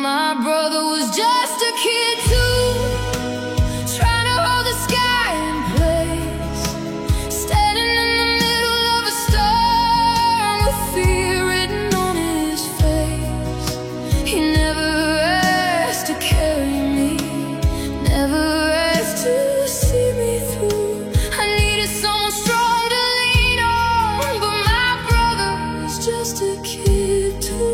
my brother was just a kid too, trying to hold the sky in place, standing in the middle of a storm with fear written on his face. He never asked to carry me, never asked to see me through. I needed someone strong to lean on, but my brother was just a kid too.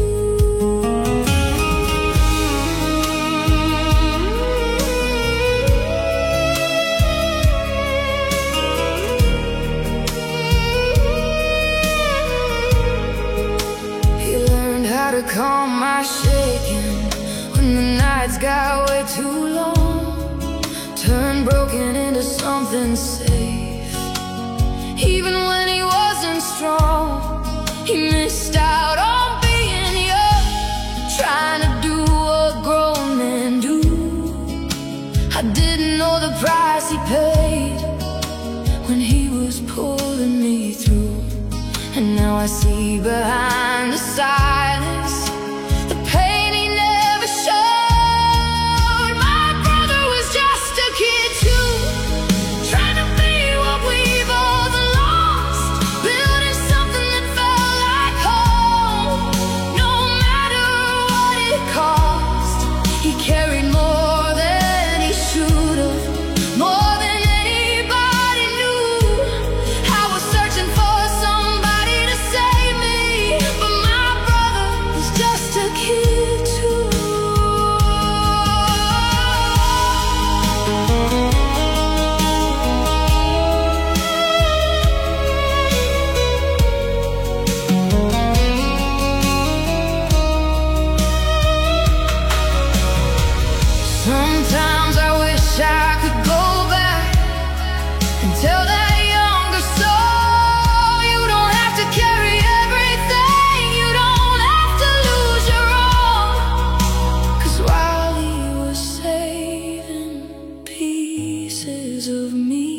To calm my shaking when the nights got way too long, turned broken into something safe. Even when he wasn't strong, he missed out on being young, trying to do what grown men do. I didn't know the price he paid when he was pulling me through, and now I see behind the silence the pain he never showed. My brother was just a kid too, trying to be what we both lost, building something that felt like home. No matter what it cost, he carried more than he should have, more than anybody knew. I was searching for somebody to save me, but my brother was just a kid too. Sometimes I wish I could go back and tell that younger soul, you don't have to carry everything, you don't have to lose your all. 'Cause while he was saving pieces of me,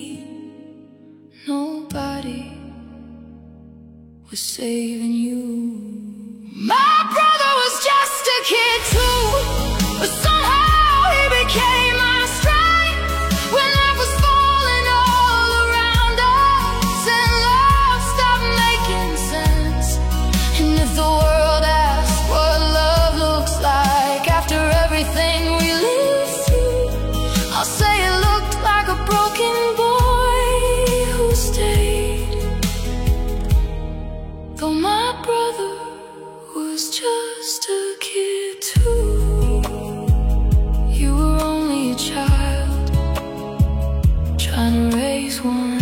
nobody was saving you. My brother was just a kid too, but somehow he became my strength when life was falling all around us and love stopped making sense. And if the world asks what love looks like after everything we lived through, I'll say it looked like a broken boy who stayed. Though my brother was just a kid too, you were only a child trying to raise one.